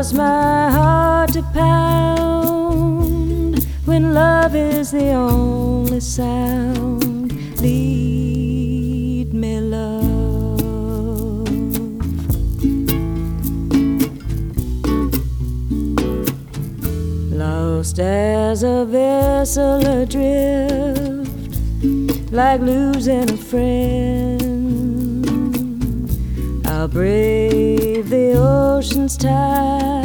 My heart to pound when love is the only sound. Lead me, love. Lost as a vessel adrift, like losing a friend, I'll brave the ocean's tide